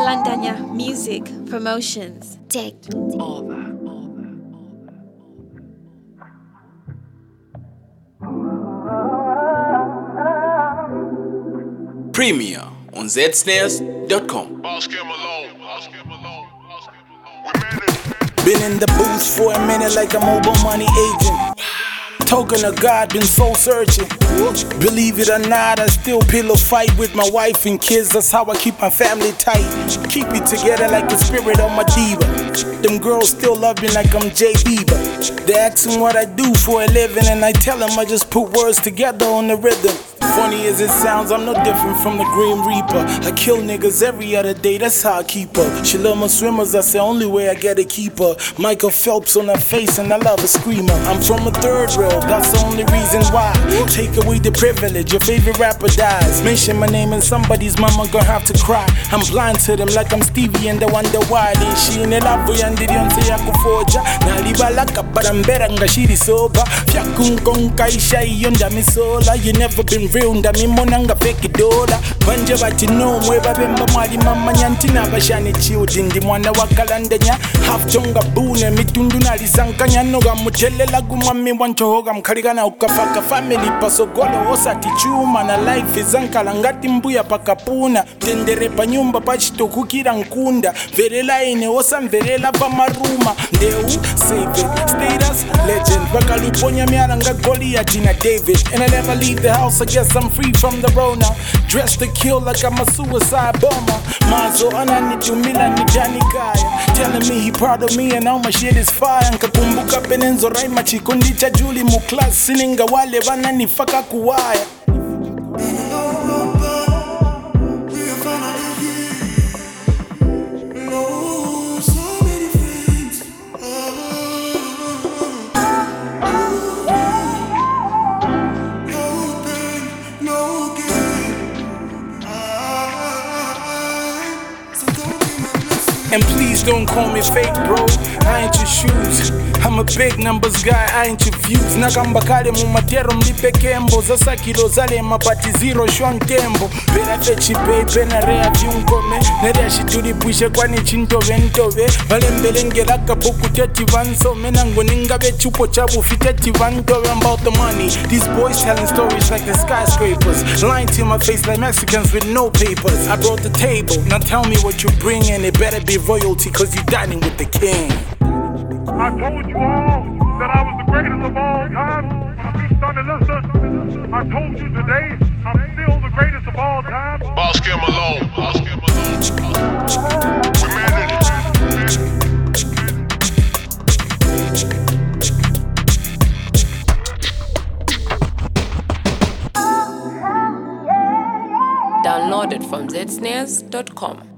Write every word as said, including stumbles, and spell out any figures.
Balandanya Music Promotions. Take over. Premier on z snares dot com. Been in the booth for a minute like a mobile money agent. Token of God, been soul searching. Believe it or not, I still pillow fight with my wife and kids. That's how I keep my family tight. Keep it together like the spirit of my diva. Them girls still love me like I'm Jay Bieber. They asking what I do for a living, and I tell them I just put words together on the rhythm. Funny as it sounds, I'm no different from the Grim Reaper. I kill niggas every other day, that's how I keep her. She love my swimmers, that's the only way I get to keep her. Michael Phelps on her face and I love a screamer. I'm from a third rail, that's the only reason why. Take away the privilege, your favorite rapper dies. Mention my name and somebody's mama gonna have to cry. I'm blind to them like I'm Stevie and they wonder why. Then she in the love and they don't say I could forge her. Naliba laka but I'm better nga shiri soba. Fyakun konka isha yonda misola. You never been real nda mimonanga fake dola. Banje bati no mweba bemba mwali mama nyantina bashani children. Ndi mwana wakalandenya half jonga bune mitundu nalisankanya noga mutelela gumami wanchohoga mkarigana ukafaka family pasogolo osati chuma na life izankala ngati mbuya pakapuna tendere pa nyumba pachitokukira nkunda verela ine osa mverela pa maruma ndeu save it status legend bakaluponya miara nga Goliath na David and I never leave the house. I guess I'm free from the Rona, dressed to kill like I'm a suicide bomber. Mazo ananitumila ni Johnny Kaya telling me he proud of me and all my shit is fire. Nkakumbuka penenzo raima chikundi cha Juli mu class sininga wale wananifaka kuwaya. And please don't call me fake, bro. I ain't your shoes. I'm a big numbers guy, I ain't your views. Nakamba kale mu matero mlipe kembo. Zasa kilo zale mabati zero shwan tembo. Bena fechi pepe na rea viunkome. Nerea shituri puishe kwani chintove ntove. Vale mbelenge laka boku teti vanso. Menango ningabe chupo chabu fiteti vantove. I'm about the money. These boys telling stories like the skyscrapers. Lying to my face like Mexicans with no papers. I brought the table, now tell me what you bring and it better be royalty cause you dining with the king. I told you all that I was the greatest of all time. When I beat Thunder Lister, I told you today I'm still the greatest of all time. Boss Kim alone. Boss Kim alone. We made it. Download it from z snares dot com.